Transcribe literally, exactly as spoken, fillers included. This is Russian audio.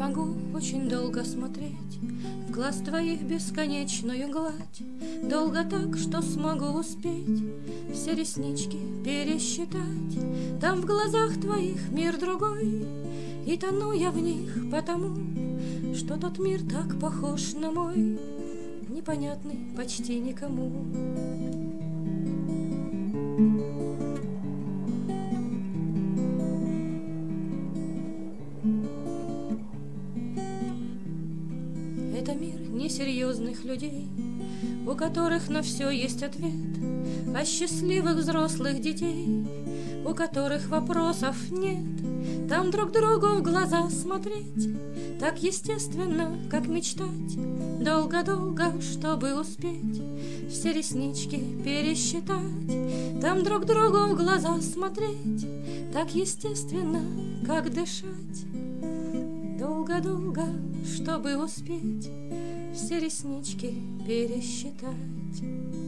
могу очень долго смотреть в глаз твоих бесконечную гладь, долго так, что смогу успеть все реснички пересчитать. Там в глазах твоих мир другой, и тону я в них потому, что тот мир так похож на мой, непонятный почти никому. Это мир несерьезных людей, у которых на все есть ответ, а счастливых взрослых детей, у которых вопросов нет. Там друг другу в глаза смотреть так естественно, как мечтать долго-долго, чтобы успеть все реснички пересчитать. Там друг другу в глаза смотреть так естественно, как дышать долго-долго, чтобы успеть все реснички пересчитать.